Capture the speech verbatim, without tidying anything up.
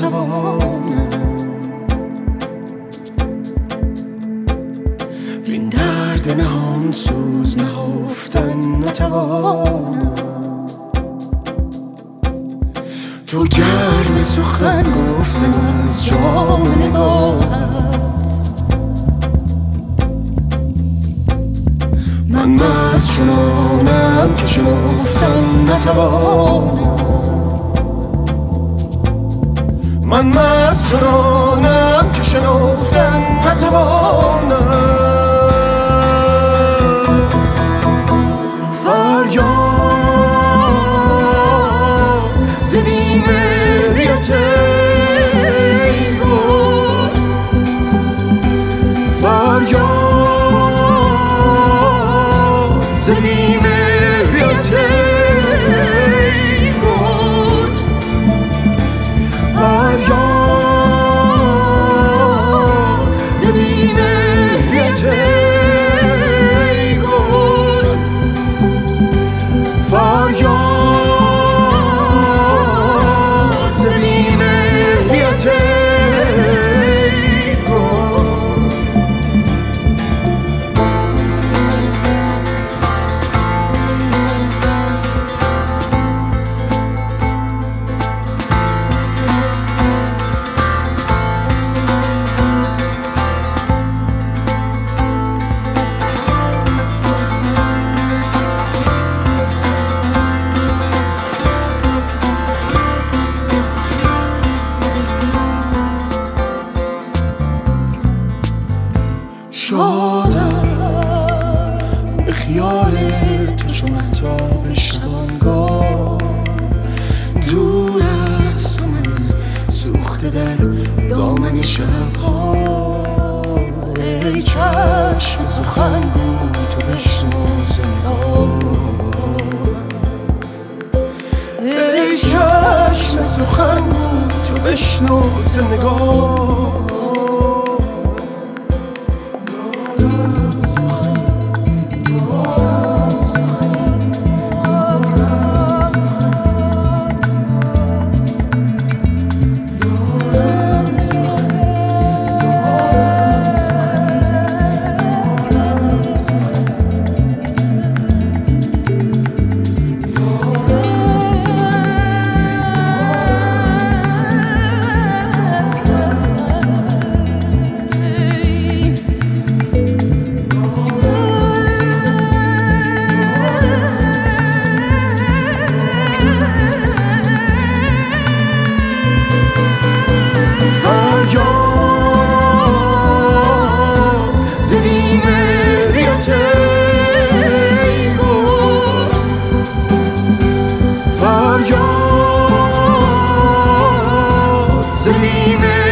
نتوانم این درد نهان سوز نهفتن نتوانم تو گرم سخن گفتن از جام نگاهت من مست چنانم که شنفتن نتوانم من مست چنانم که شنفتن نتوانم فریاد ز بی‌مهریت ای گل فریاد ز بی‌مهریت ای گل فریاد ز بی‌مهریت ای گل فریاد ز بی‌مهریت ای گل شادم به خیال تو چو مهتاب شبانگاه دور است من سوخته در دامن شبها ای چشم سخنگو تو بشنو ز نگاهم ای چشم سخنگو تو بشنو ز نگاهم فریاد ز بی‌مهریت